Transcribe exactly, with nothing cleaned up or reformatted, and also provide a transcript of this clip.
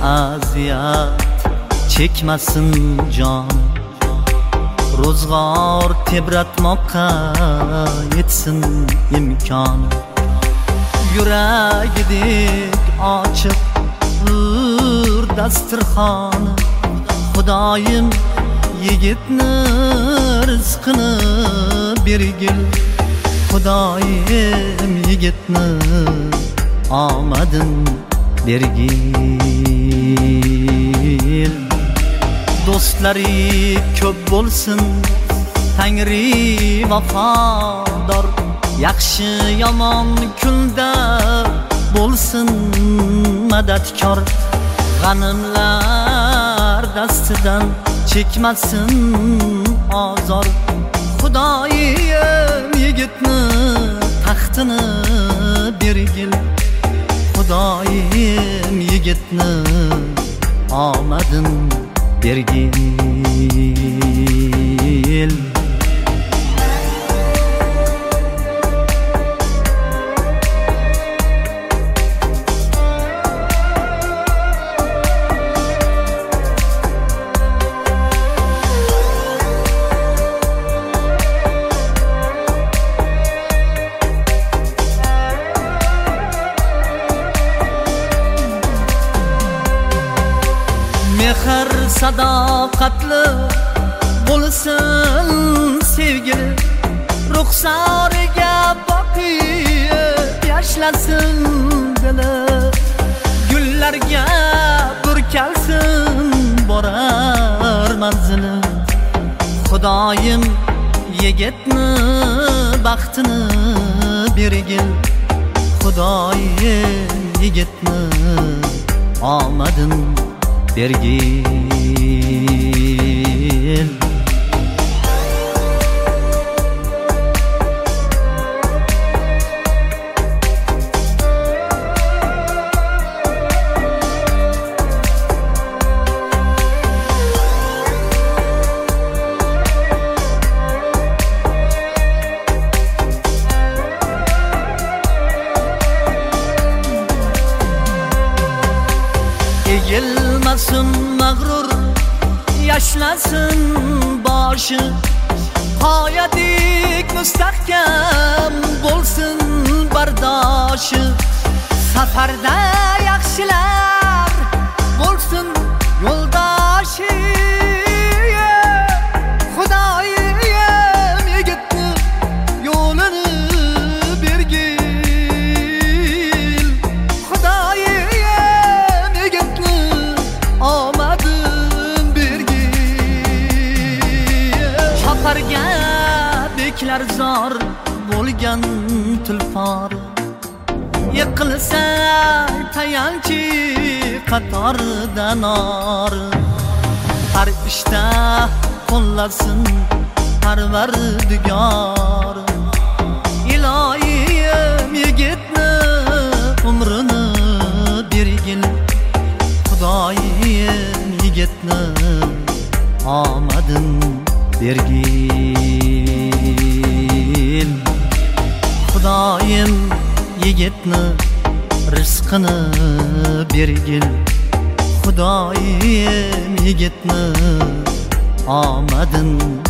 aziyat chekmasin jon, ro'zg'or tebratmoqqa yetsin imkon. Yuragidek ochiq ur dasturxoni, Xudoyim yigitni rizqini bergil. Xudoyim yigitni omadin bergil. Do'stlari ko'p bo'lsin, Tangri vafodor, yaxshi yomon kunda bo'lsin madadkor. G'animlar dastidan chekmasin azor, Xudoyim yigitni taxtini bergil. Xudoyim yigitni omadin bergil. Mehr sadoqatli bo'lsin sevgili, ruxsoriga boqib yashlasin dili. Gullarga burkalsin borar manzili. Xudoyim yigitni baxtini bergil. Xudoyim yigitni omadin bergil. Egilmasin mag'rur, yashlasin boshi, qoyadek mustahkam bo'lsin bardoshi. Safarda yaxshilar bo'lsin yo'ldoshi. Xudoyim yigitni yo'lini bergil. Xudoyim yigitni omadin bergil. Choparga beklar zor bo'lgan tulpor, yiqilsa tayanchi qatorda nor. Har ishda qo'llasin Parvardigor. Iloyim yigitni umrini bergil. Xudoyim yigitni omadin bergil. Xudoyim yigitni rizqini bergil. Xudoyim yigitni omadin